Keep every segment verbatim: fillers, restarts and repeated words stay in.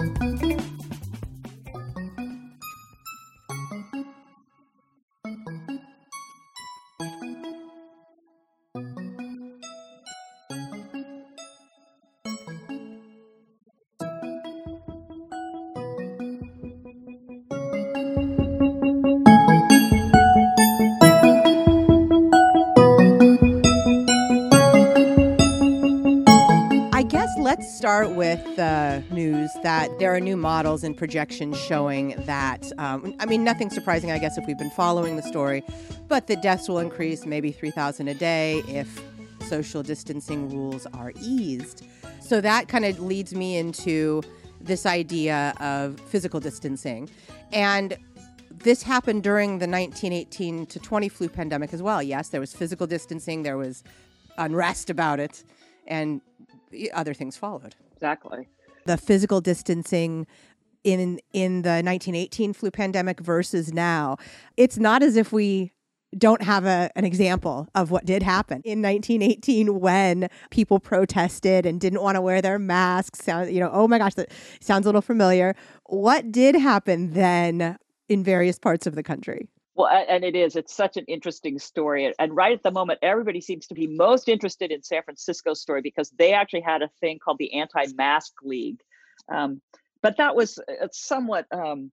I guess let's start with the news that there are new models and projections showing that, um, I mean, nothing surprising, I guess, if we've been following the story, but the deaths will increase maybe three thousand a day if social distancing rules are eased. So that kind of leads me into this idea of physical distancing. And this happened during the nineteen eighteen to twenty flu pandemic as well. Yes, there was physical distancing, there was unrest about it, and other things followed. Exactly. The physical distancing in in the nineteen eighteen flu pandemic versus now, it's not as if we don't have a, an example of what did happen in nineteen eighteen when people protested and didn't want to wear their masks. Sound, you know, oh my gosh, that sounds a little familiar. What did happen then in various parts of the country? Well, and it is. It's such an interesting story. And right at the moment, everybody seems to be most interested in San Francisco's story because they actually had a thing called the Anti-Mask League. Um, but that was somewhat, um,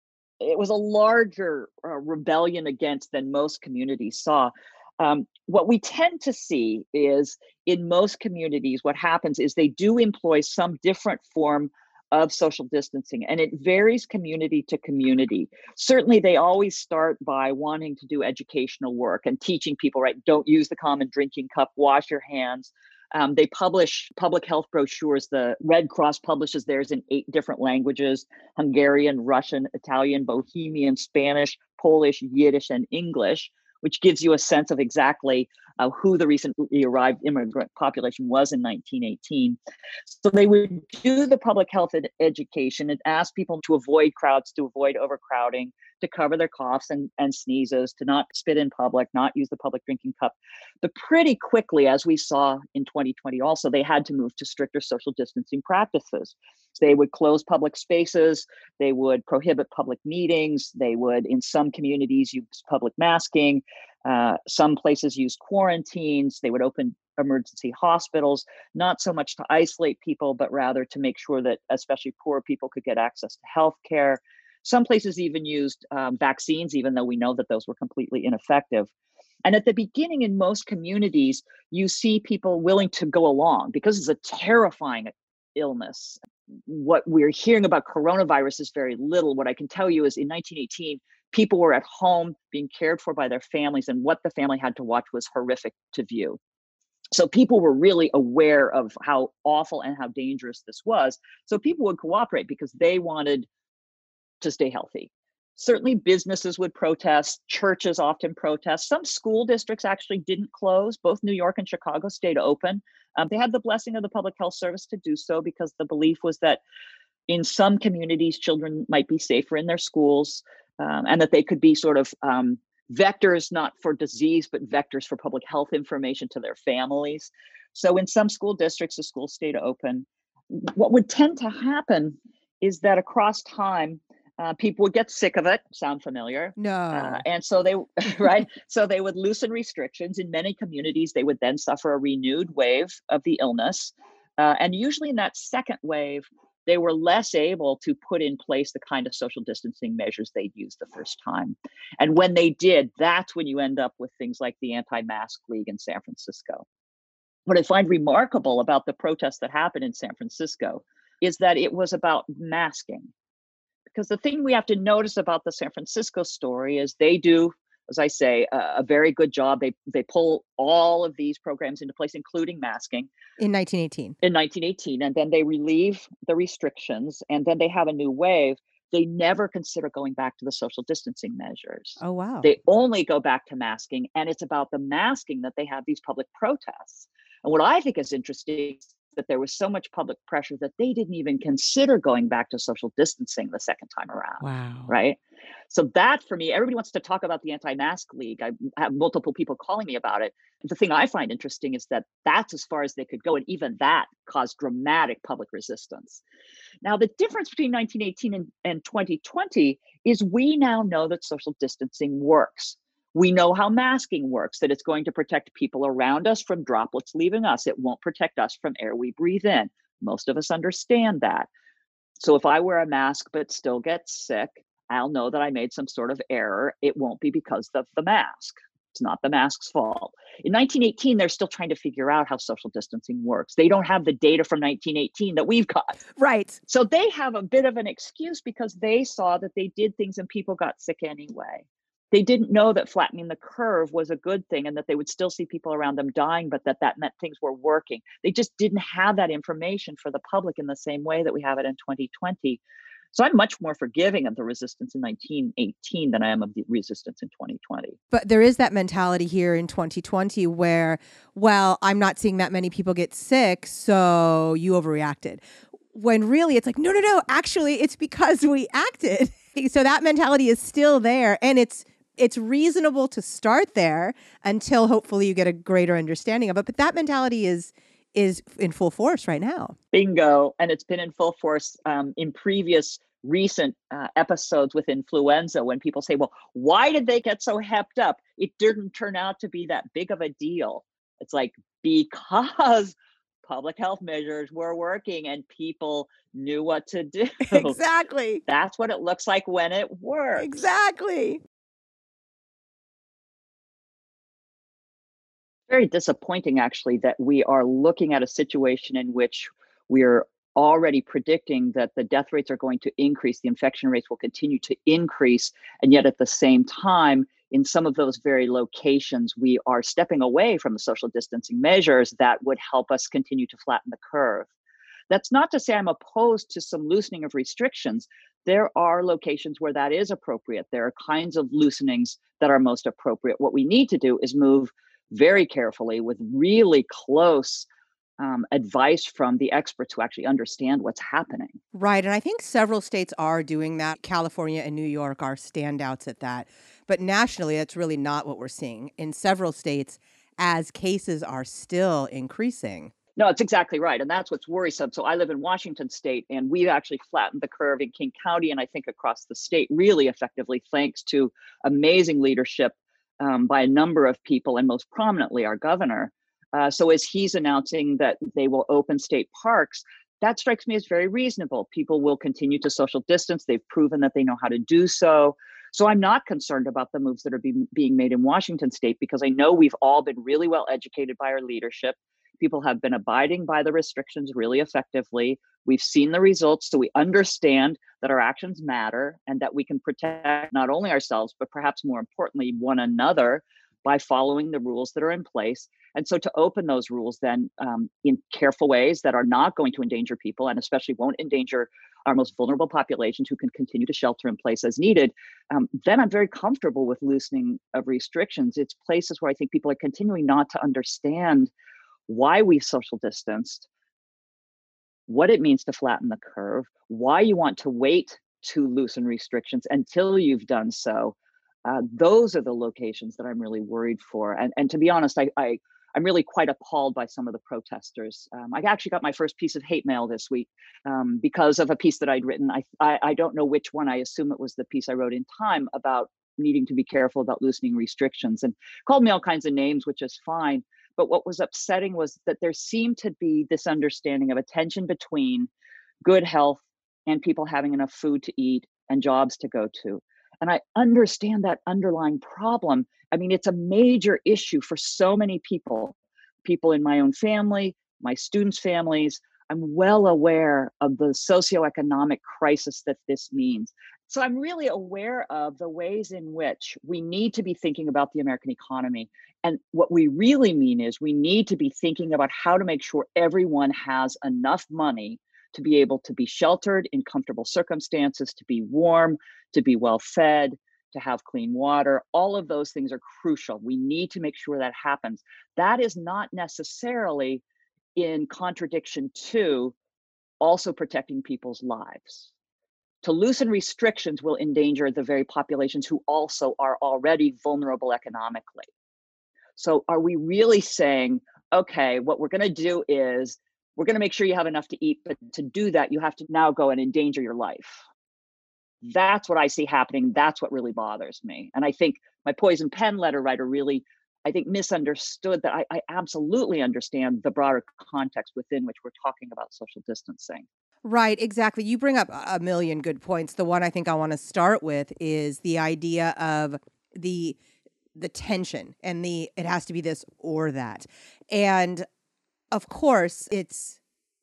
it was a larger uh, rebellion against than most communities saw. Um, what we tend to see is in most communities, what happens is they do employ some different form of social distancing, and it varies community to community. Certainly, they always start by wanting to do educational work and teaching people, right? Don't use the common drinking cup, wash your hands. Um, they publish public health brochures. The Red Cross publishes theirs in eight different languages: Hungarian, Russian, Italian, Bohemian, Spanish, Polish, Yiddish, and English, which gives you a sense of exactly uh, who the recently arrived immigrant population was in nineteen eighteen. So they would do the public health ed- education and ask people to avoid crowds, to avoid overcrowding, to cover their coughs and, and sneezes, to not spit in public, not use the public drinking cup. But pretty quickly, as we saw in twenty twenty also, they had to move to stricter social distancing practices. So they would close public spaces, they would prohibit public meetings, they would, in some communities, use public masking. Uh, some places used quarantines. They would open emergency hospitals, not so much to isolate people, but rather to make sure that especially poor people could get access to health care. Some places even used um, vaccines, even though we know that those were completely ineffective. And at the beginning, in most communities, you see people willing to go along because it's a terrifying illness. What we're hearing about coronavirus is very little. What I can tell you is in nineteen eighteen, people were at home being cared for by their families, and what the family had to watch was horrific to view. So people were really aware of how awful and how dangerous this was. So people would cooperate because they wanted to stay healthy. Certainly businesses would protest, churches often protest. Some school districts actually didn't close. Both New York and Chicago stayed open. Um, they had the blessing of the Public Health Service to do so because the belief was that in some communities, children might be safer in their schools um, and that they could be sort of um, vectors, not for disease, but vectors for public health information to their families. So in some school districts, the schools stayed open. What would tend to happen is that across time, Uh, people would get sick of it. Sound familiar? No. Uh, and so they, right? So they would loosen restrictions. In many communities, they would then suffer a renewed wave of the illness. Uh, and usually in that second wave, they were less able to put in place the kind of social distancing measures they'd used the first time. And when they did, that's when you end up with things like the Anti-Mask League in San Francisco. What I find remarkable about the protests that happened in San Francisco is that it was about masking. Because the thing we have to notice about the San Francisco story is they do, as I say, a, a very good job. They they pull all of these programs into place, including masking. In nineteen eighteen. In nineteen eighteen, and then they relieve the restrictions, and then they have a new wave. They never consider going back to the social distancing measures. Oh, wow. They only go back to masking, and it's about the masking that they have these public protests. And what I think is interesting is that there was so much public pressure that they didn't even consider going back to social distancing the second time around. Wow. Right. So that for me, everybody wants to talk about the Anti-Mask League. I have multiple people calling me about it. The thing I find interesting is that that's as far as they could go. And even that caused dramatic public resistance. Now, the difference between nineteen eighteen and, and twenty twenty is we now know that social distancing works. We know how masking works, that it's going to protect people around us from droplets leaving us. It won't protect us from air we breathe in. Most of us understand that. So if I wear a mask but still get sick, I'll know that I made some sort of error. It won't be because of the mask. It's not the mask's fault. In nineteen eighteen, they're still trying to figure out how social distancing works. They don't have the data from nineteen eighteen that we've got. Right. So they have a bit of an excuse because they saw that they did things and people got sick anyway. They didn't know that flattening the curve was a good thing and that they would still see people around them dying, but that that meant things were working. They just didn't have that information for the public in the same way that we have it in twenty twenty. So I'm much more forgiving of the resistance in nineteen eighteen than I am of the resistance in twenty twenty. But there is that mentality here in twenty twenty where, well, I'm not seeing that many people get sick, so you overreacted. When really it's like, no, no, no, actually, it's because we acted. So that mentality is still there, and it's it's reasonable to start there until hopefully you get a greater understanding of it. But that mentality is is in full force right now. Bingo. And it's been in full force um, in previous recent uh, episodes with influenza when people say, well, why did they get so hepped up? It didn't turn out to be that big of a deal. It's like, because public health measures were working and people knew what to do. Exactly. That's what it looks like when it works. Exactly. Very disappointing, actually, that we are looking at a situation in which we're already predicting that the death rates are going to increase, the infection rates will continue to increase, and yet at the same time, in some of those very locations, we are stepping away from the social distancing measures that would help us continue to flatten the curve. That's not to say I'm opposed to some loosening of restrictions. There are locations where that is appropriate. There are kinds of loosenings that are most appropriate. What we need to do is move very carefully with really close um, advice from the experts who actually understand what's happening. Right. And I think several states are doing that. California and New York are standouts at that. But nationally, that's really not what we're seeing in several states as cases are still increasing. No, it's exactly right. And that's what's worrisome. So I live in Washington state, and we've actually flattened the curve in King County, and I think across the state really effectively, thanks to amazing leadership um, by a number of people, and most prominently our governor. Uh, so as he's announcing that they will open state parks, that strikes me as very reasonable. People will continue to social distance. They've proven that they know how to do so. So I'm not concerned about the moves that are being, being made in Washington state, because I know we've all been really well educated by our leadership. People have been abiding by the restrictions really effectively. We've seen the results, so we understand that our actions matter and that we can protect not only ourselves, but perhaps more importantly, one another by following the rules that are in place. And so to open those rules then um, in careful ways that are not going to endanger people, and especially won't endanger our most vulnerable populations who can continue to shelter in place as needed, um, then I'm very comfortable with loosening of restrictions. It's places where I think people are continuing not to understand why we've social distanced, what it means to flatten the curve, why you want to wait to loosen restrictions until you've done so. Uh, those are the locations that I'm really worried for. And, and to be honest, I, I, I'm really quite appalled by some of the protesters. Um, I actually got my first piece of hate mail this week um, because of a piece that I'd written. I, I, I don't know which one. I assume it was the piece I wrote in Time about needing to be careful about loosening restrictions, and called me all kinds of names, which is fine. But what was upsetting was that there seemed to be this understanding of a tension between good health and people having enough food to eat and jobs to go to. And I understand that underlying problem. I mean, it's a major issue for so many people, people in my own family, my students' families. I'm well aware of the socioeconomic crisis that this means. So I'm really aware of the ways in which we need to be thinking about the American economy. And what we really mean is we need to be thinking about how to make sure everyone has enough money to be able to be sheltered in comfortable circumstances, to be warm, to be well fed, to have clean water. All of those things are crucial. We need to make sure that happens. That is not necessarily in contradiction to also protecting people's lives. To loosen restrictions will endanger the very populations who also are already vulnerable economically. So are we really saying, okay, what we're going to do is we're going to make sure you have enough to eat, but to do that, you have to now go and endanger your life. That's what I see happening. That's what really bothers me. And I think my Poison Pen letter writer really, I think, misunderstood that I, I absolutely understand the broader context within which we're talking about social distancing. Right, exactly. You bring up a million good points. The one I think I want to start with is the idea of the the tension and the it has to be this or that. And of course, it's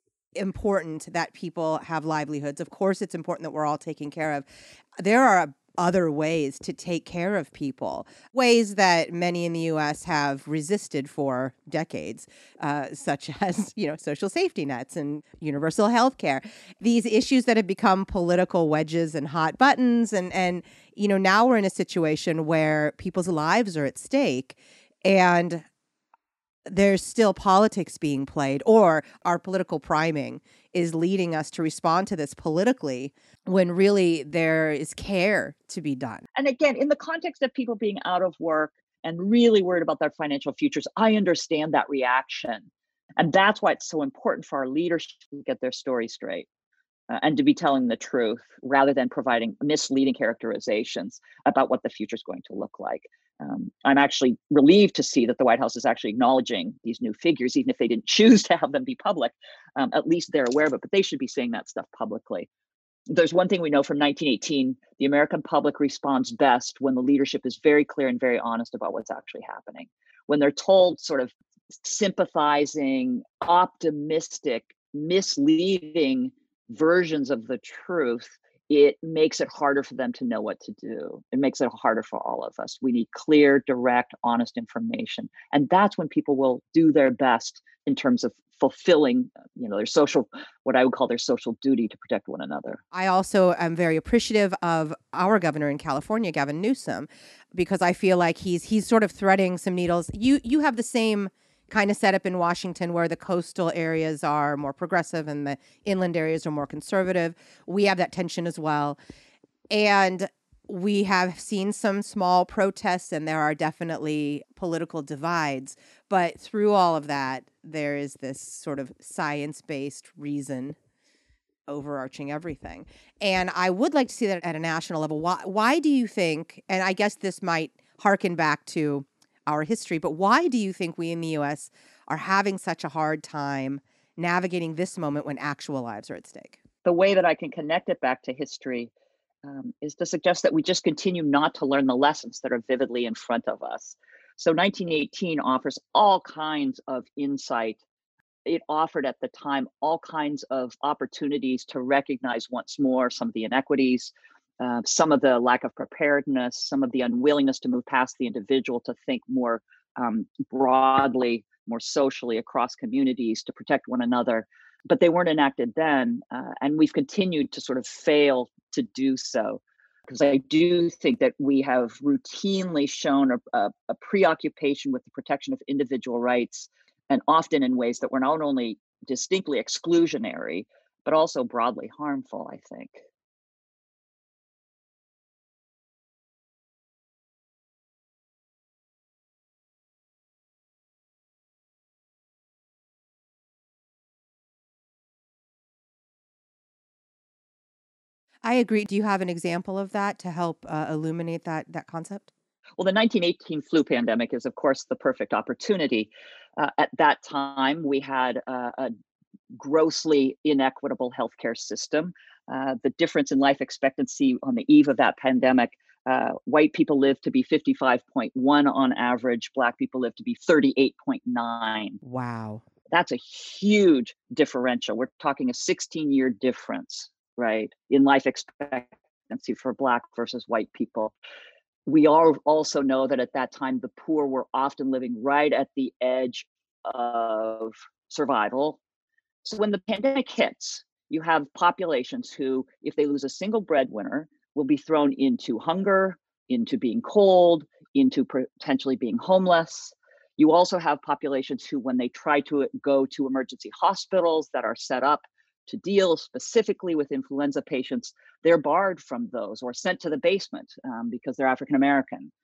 important that people have livelihoods. Of course, it's important that we're all taken care of. There are other ways to take care of people, ways that many in the U S have resisted for decades, uh, such as, you know, social safety nets and universal health care. These issues that have become political wedges and hot buttons. And, and, you know, now we're in a situation where people's lives are at stake and there's still politics being played, or our political priming is leading us to respond to this politically when really there is care to be done. And again, in the context of people being out of work and really worried about their financial futures, I understand that reaction. And that's why it's so important for our leaders to get their story straight. Uh, and to be telling the truth rather than providing misleading characterizations about what the future is going to look like. Um, I'm actually relieved to see that the White House is actually acknowledging these new figures, even if they didn't choose to have them be public. Um, at least they're aware of it, but they should be saying that stuff publicly. There's one thing we know from nineteen eighteen, the American public responds best when the leadership is very clear and very honest about what's actually happening. When they're told sort of sympathizing, optimistic, misleading versions of the truth, it makes it harder for them to know what to do. It makes it harder for all of us. We need clear, direct, honest information. And that's when people will do their best in terms of fulfilling, you know, their social, what I would call their social duty to protect one another. I also am very appreciative of our governor in California, Gavin Newsom, because I feel like he's he's sort of threading some needles. You you have the same kind of setup in Washington where the coastal areas are more progressive and the inland areas are more conservative. We have that tension as well. And we have seen some small protests and there are definitely political divides. But through all of that, there is this sort of science-based reason overarching everything. And I would like to see that at a national level. Why, why do you think, and I guess this might harken back to our history, but why do you think we in the U S are having such a hard time navigating this moment when actual lives are at stake? The way that I can connect it back to history um, is to suggest that we just continue not to learn the lessons that are vividly in front of us. So nineteen eighteen offers all kinds of insight. It offered at the time all kinds of opportunities to recognize once more some of the inequities, uh, some of the lack of preparedness, some of the unwillingness to move past the individual to think more um, broadly, more socially across communities to protect one another. But they weren't enacted then. Uh, and we've continued to sort of fail to do so. Because I do think that we have routinely shown a, a, a preoccupation with the protection of individual rights, and often in ways that were not only distinctly exclusionary, but also broadly harmful, I think. I agree. Do you have an example of that to help uh, illuminate that that concept? Well, the nineteen eighteen flu pandemic is, of course, the perfect opportunity. Uh, at that time, we had uh, a grossly inequitable healthcare system. Uh, the difference in life expectancy on the eve of that pandemic, uh, white people lived to be fifty-five point one on average, Black people lived to be thirty-eight point nine. Wow. That's a huge differential. We're talking a sixteen year difference, right, in life expectancy for Black versus white people. We all also know that at that time, the poor were often living right at the edge of survival. So when the pandemic hits, you have populations who, if they lose a single breadwinner, will be thrown into hunger, into being cold, into potentially being homeless. You also have populations who, when they try to go to emergency hospitals that are set up to deal specifically with influenza patients, they're barred from those or sent to the basement um, because they're African American.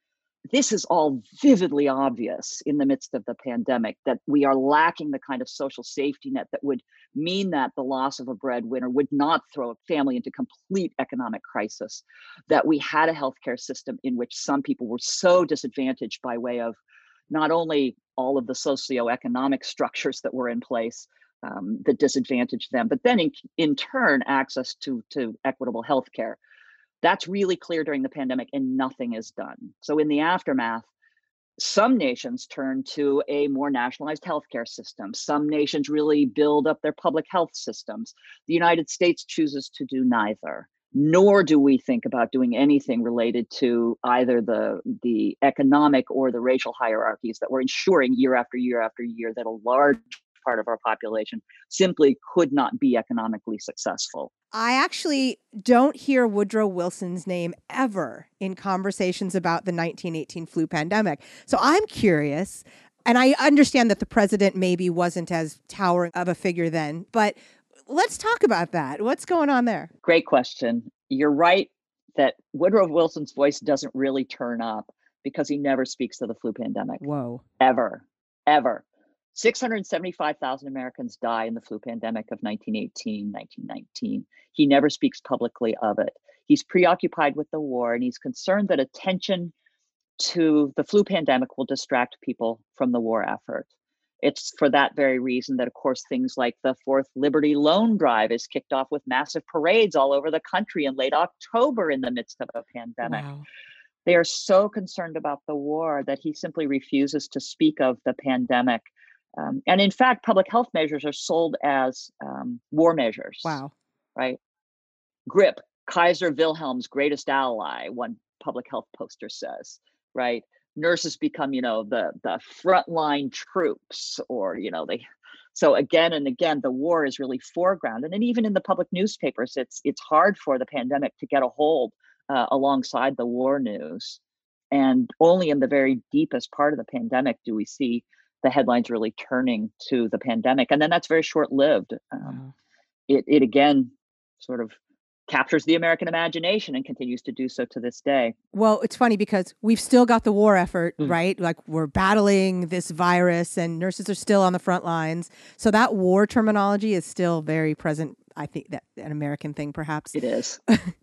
this is all vividly obvious in the midst of the pandemic, that we are lacking the kind of social safety net that would mean that the loss of a breadwinner would not throw a family into complete economic crisis, that we had a healthcare system in which some people were so disadvantaged by way of not only all of the socioeconomic structures that were in place um, that disadvantaged them, but then in, in turn, access to, to equitable healthcare. That's really clear during the pandemic, and nothing is done. So in the aftermath, some nations turn to a more nationalized healthcare system. Some nations really build up their public health systems. The United States chooses to do neither, nor do we think about doing anything related to either the, the economic or the racial hierarchies that we're ensuring year after year after year that a large part of our population simply could not be economically successful. I actually don't hear Woodrow Wilson's name ever in conversations about the nineteen eighteen flu pandemic. So I'm curious, and I understand that the president maybe wasn't as towering of a figure then, but let's talk about that. What's going on there? Great question. You're right that Woodrow Wilson's voice doesn't really turn up because he never speaks to the flu pandemic. Whoa. Ever, ever. six hundred seventy-five thousand Americans die in the flu pandemic of nineteen eighteen, nineteen nineteen. He never speaks publicly of it. He's preoccupied with the war, and he's concerned that attention to the flu pandemic will distract people from the war effort. It's for that very reason that, of course, things like the Fourth Liberty Loan Drive is kicked off with massive parades all over the country in late October in the midst of a pandemic. Wow. They are so concerned about the war that he simply refuses to speak of the pandemic. Um, and in fact, public health measures are sold as um, war measures. Wow. Right? GRIP, Kaiser Wilhelm's greatest ally, one public health poster says, right? Nurses become, you know, the, the frontline troops, or, you know, they, so again and again, the war is really foreground. And then even in the public newspapers, it's, it's hard for the pandemic to get a hold uh, alongside the war news. And only in the very deepest part of the pandemic do we see the headlines really turning to the pandemic. And then that's very short-lived. Um, Wow. it, it again sort of captures the American imagination and continues to do so to this day. Well, it's funny because we've still got the war effort, Mm. right? Like we're battling this virus and nurses are still on the front lines. So that war terminology is still very present. I think that's an American thing, perhaps. It is.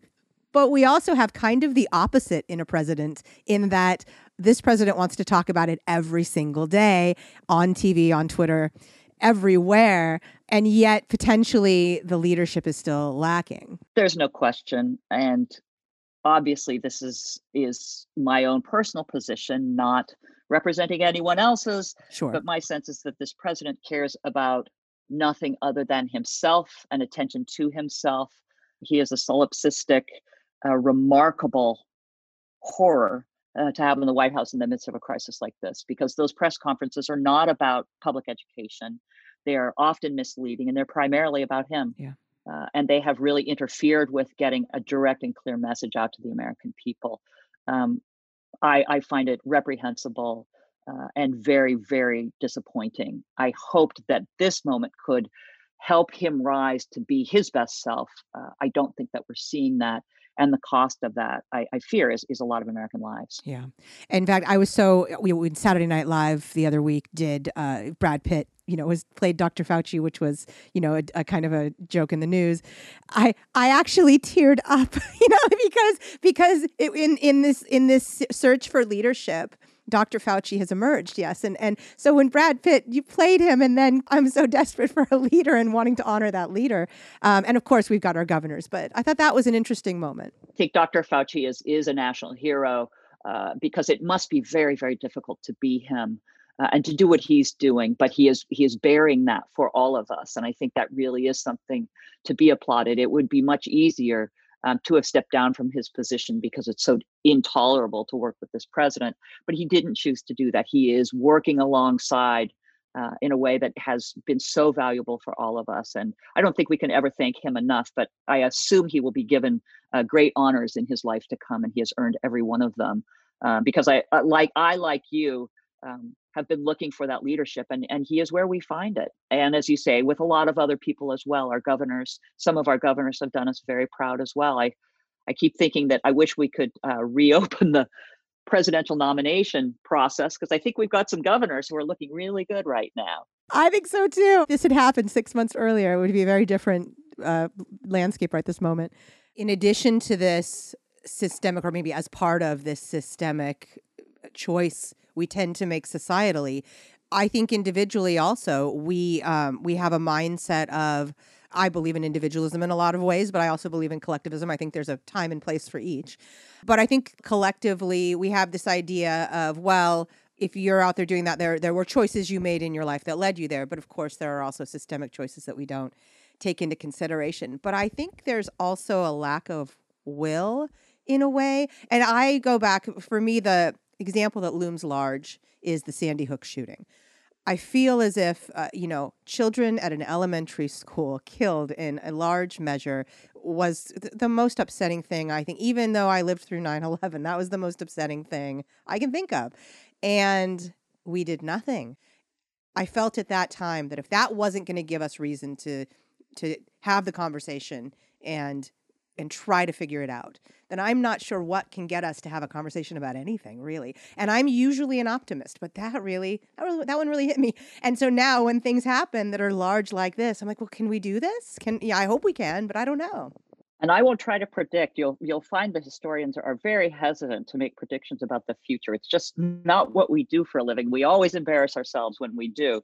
But we also have kind of the opposite in a president, in that this president wants to talk about it every single day on T V, on Twitter, everywhere. And yet potentially the leadership is still lacking. There's no question. And obviously this is, is my own personal position, not representing anyone else's. Sure. But my sense is that this president cares about nothing other than himself and attention to himself. He is a solipsistic, uh, remarkable horror uh, to have in the White House in the midst of a crisis like this, because those press conferences are not about public education. They are often misleading, and they're primarily about him. Yeah. Uh, and they have really interfered with getting a direct and clear message out to the American people. Um, I, I find it reprehensible uh, and very, very disappointing. I hoped that this moment could help him rise to be his best self. Uh, I don't think that we're seeing that. And the cost of that, I, I fear, is, is a lot of American lives. Yeah. In fact, I was so, we, when Saturday Night Live the other week did uh, Brad Pitt, you know, was played Doctor Fauci, which was, you know, a, a kind of a joke in the news. I I actually teared up, you know, because because it, in in this in this search for leadership, Doctor Fauci has emerged, yes. And and so when Brad Pitt, you played him, and then I'm so desperate for a leader and wanting to honor that leader. Um, and of course, we've got our governors, but I thought that was an interesting moment. I think Doctor Fauci is, is a national hero uh, because it must be very, very difficult to be him uh, and to do what he's doing. But he is he is bearing that for all of us. And I think that really is something to be applauded. It would be much easier Um, to have stepped down from his position because it's so intolerable to work with this president. But he didn't choose to do that. He is working alongside uh, in a way that has been so valuable for all of us. And I don't think we can ever thank him enough, but I assume he will be given uh, great honors in his life to come, and he has earned every one of them. Uh, because I, uh, like I, like you, um, have been looking for that leadership, and, and he is where we find it. And as you say, with a lot of other people as well, our governors, some of our governors have done us very proud as well. I, I keep thinking that I wish we could uh, reopen the presidential nomination process, because I think we've got some governors who are looking really good right now. I think so too. If this had happened six months earlier, it would be a very different uh, landscape right this moment. In addition to this systemic, or maybe as part of this systemic choice we tend to make societally, I think individually also we um, we have a mindset of, I believe in individualism in a lot of ways, but I also believe in collectivism. I think there's a time and place for each. But I think collectively we have this idea of, well, if you're out there doing that, there there were choices you made in your life that led you there. But of course, there are also systemic choices that we don't take into consideration. But I think there's also a lack of will in a way. And I go back, for me, the example that looms large is the Sandy Hook shooting. I feel as if, uh, you know, children at an elementary school killed in a large measure was th- the most upsetting thing, I think, even though I lived through nine eleven, that was the most upsetting thing I can think of. And we did nothing. I felt at that time that if that wasn't going to give us reason to to have the conversation and and try to figure it out, then I'm not sure what can get us to have a conversation about anything, really. And I'm usually an optimist, but that really, that, really, that one really hit me. And so now when things happen that are large like this, I'm like, well, can we do this? Can yeah, I hope we can, but I don't know. And I won't try to predict. You'll you'll find the historians are very hesitant to make predictions about the future. It's just not what we do for a living. We always embarrass ourselves when we do.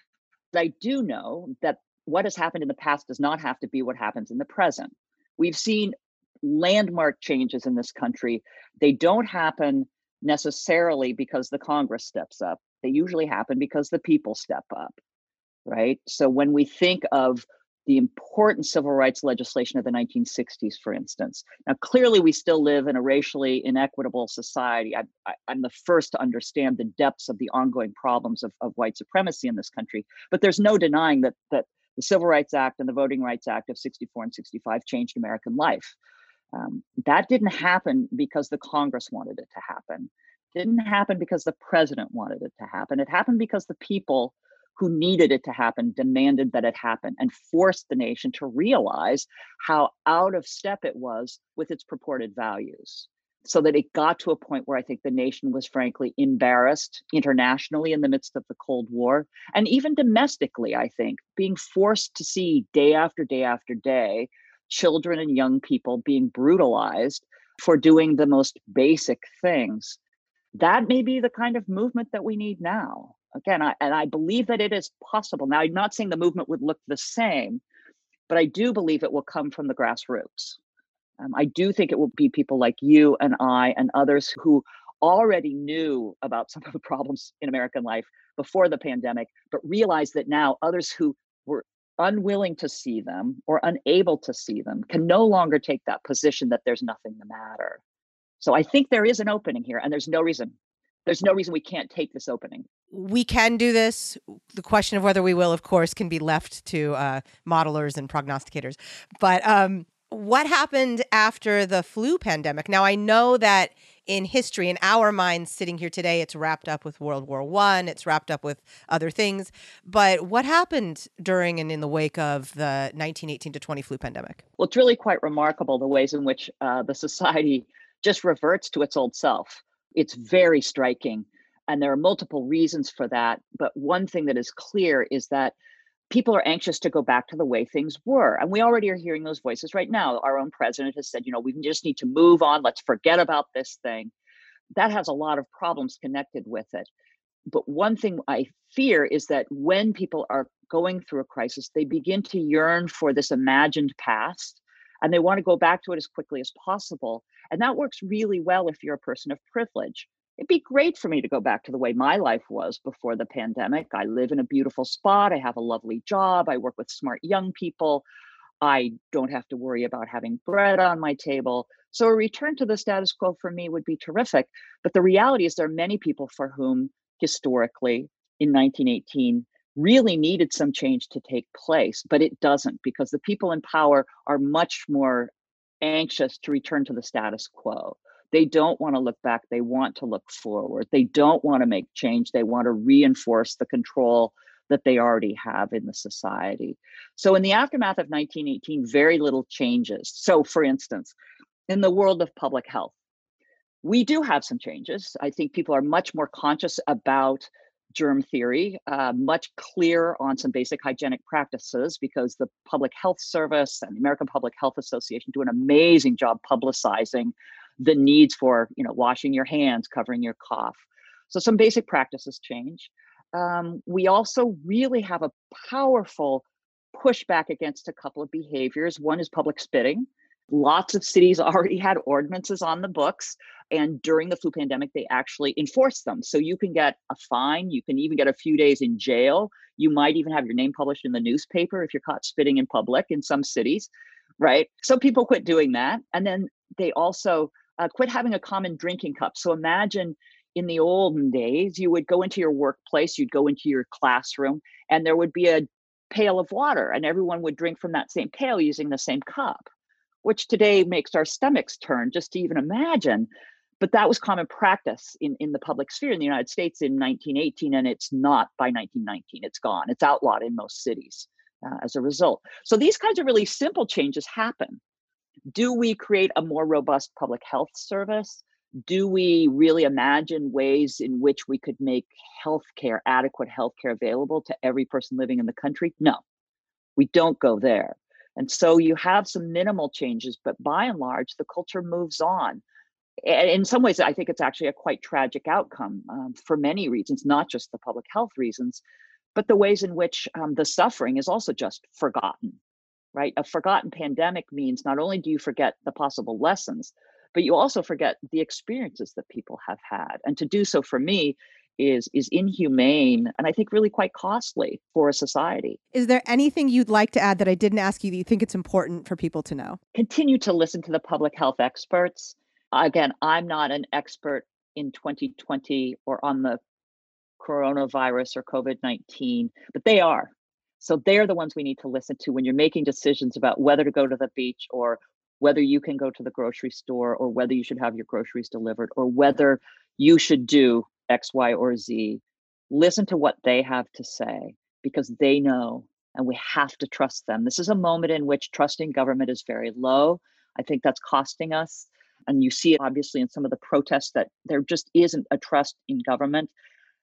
But I do know that what has happened in the past does not have to be what happens in the present. We've seen landmark changes in this country. They don't happen necessarily because the Congress steps up. They usually happen because the people step up, right? So when we think of the important civil rights legislation of the nineteen sixties, for instance. Now, clearly, we still live in a racially inequitable society. I, I, I'm the first to understand the depths of the ongoing problems of, of white supremacy in this country. But there's no denying that, that the Civil Rights Act and the Voting Rights Act of sixty-four and sixty-five changed American life. Um, that didn't happen because the Congress wanted it to happen. It didn't happen because the president wanted it to happen. It happened because the people who needed it to happen demanded that it happen and forced the nation to realize how out of step it was with its purported values. So that it got to a point where I think the nation was frankly embarrassed internationally in the midst of the Cold War, and even domestically, I think, being forced to see day after day after day, children and young people being brutalized for doing the most basic things. That may be the kind of movement that we need now. Again, I, and I believe that it is possible. Now, I'm not saying the movement would look the same, but I do believe it will come from the grassroots. Um, I do think it will be people like you and I and others who already knew about some of the problems in American life before the pandemic, but realize that now others who were unwilling to see them or unable to see them can no longer take that position that there's nothing the matter. So I think there is an opening here, and there's no reason. There's no reason we can't take this opening. We can do this. The question of whether we will, of course, can be left to uh, modelers and prognosticators. But um, what happened after the flu pandemic? Now, I know that in history, in our minds sitting here today, it's wrapped up with World War One. It's wrapped up with other things. But what happened during and in the wake of the nineteen eighteen to twenty flu pandemic? Well, it's really quite remarkable the ways in which uh, the society just reverts to its old self. It's very striking. And there are multiple reasons for that. But one thing that is clear is that people are anxious to go back to the way things were. And we already are hearing those voices right now. Our own president has said, you know, we just need to move on. Let's forget about this thing. That has a lot of problems connected with it. But one thing I fear is that when people are going through a crisis, they begin to yearn for this imagined past, and they want to go back to it as quickly as possible. And that works really well if you're a person of privilege. It'd be great for me to go back to the way my life was before the pandemic. I live in a beautiful spot. I have a lovely job. I work with smart young people. I don't have to worry about having bread on my table. So a return to the status quo for me would be terrific. But the reality is there are many people for whom historically in nineteen eighteen really needed some change to take place, but it doesn't, because the people in power are much more anxious to return to the status quo. They don't want to look back. They want to look forward. They don't want to make change. They want to reinforce the control that they already have in the society. So in the aftermath of nineteen eighteen, very little changes. So for instance, in the world of public health, We do have some changes. I think people are much more conscious about germ theory, uh, much clearer on some basic hygienic practices, because the Public Health Service and the American Public Health Association do an amazing job publicizing the needs for, you know, washing your hands, covering your cough. So some basic practices change. Um, we also really have a powerful pushback against a couple of behaviors. One is public spitting. Lots of cities already had ordinances on the books, and during the flu pandemic, they actually enforced them. So you can get a fine, you can even get a few days in jail. You might even have your name published in the newspaper if you're caught spitting in public in some cities, right? So people quit doing that. And then they also uh, quit having a common drinking cup. So imagine in the olden days, you would go into your workplace, you'd go into your classroom, and there would be a pail of water, and everyone would drink from that same pail using the same cup, which today makes our stomachs turn just to even imagine. But that was common practice in, in the public sphere in the United States in nineteen eighteen, and it's not by nineteen nineteen. It's gone. It's outlawed in most cities uh, as a result. So these kinds of really simple changes happen. Do we create a more robust public health service? Do we really imagine ways in which we could make healthcare, adequate healthcare available to every person living in the country? No, we don't go there. And so you have some minimal changes, but by and large, the culture moves on. And in some ways, I think it's actually a quite tragic outcome um, for many reasons, not just the public health reasons, but the ways in which um, the suffering is also just forgotten, right? A forgotten pandemic means not only do you forget the possible lessons, but you also forget the experiences that people have had. And to do so for me is is inhumane and I think really quite costly for a society. Is there anything you'd like to add that I didn't ask you that you think it's important for people to know? Continue to listen to the public health experts. Again, I'm not an expert in twenty twenty or on the coronavirus or COVID nineteen, but they are. So they're the ones we need to listen to when you're making decisions about whether to go to the beach or whether you can go to the grocery store or whether you should have your groceries delivered or whether you should do X, Y, or Z. Listen to what they have to say because they know, and we have to trust them. This is a moment in which trusting government is very low. I think that's costing us. And you see it obviously in some of the protests that there just isn't a trust in government.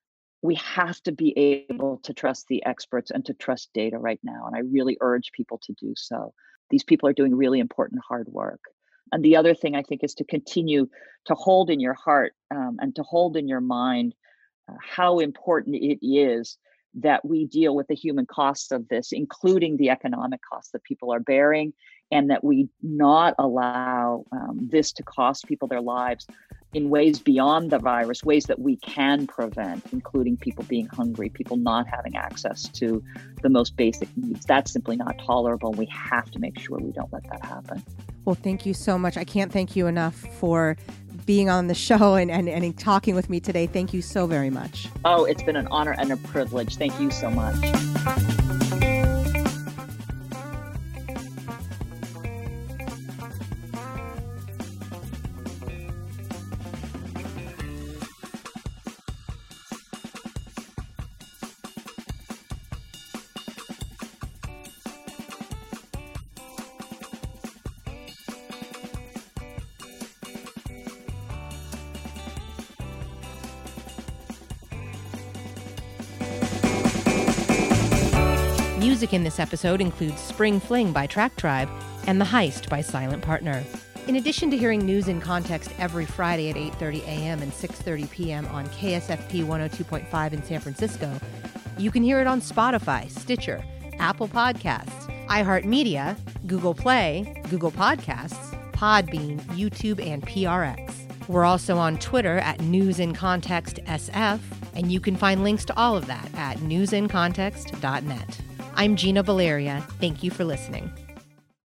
We have to be able to trust the experts and to trust data right now. And I really urge people to do so. These people are doing really important hard work. And the other thing I think is to continue to hold in your heart um, and to hold in your mind uh, how important it is that we deal with the human costs of this, including the economic costs that people are bearing, and that we not allow um, this to cost people their lives in ways beyond the virus, ways that we can prevent, including people being hungry, people not having access to the most basic needs. That's simply not tolerable. We have to make sure we don't let that happen. Well, thank you so much. I can't thank you enough for being on the show and, and, and talking with me today. Thank you so very much. Oh, it's been an honor and a privilege. Thank you so much. Music in this episode includes Spring Fling by Track Tribe and The Heist by Silent Partner. In addition to hearing News in Context every Friday at eight thirty a.m. and six thirty p.m. on K S F P one oh two point five in San Francisco, you can hear it on Spotify, Stitcher, Apple Podcasts, iHeartMedia, Google Play, Google Podcasts, Podbean, YouTube, and P R X. We're also on Twitter at News in Context S F, and you can find links to all of that at news in context dot net. I'm Gina Valeria. Thank you for listening.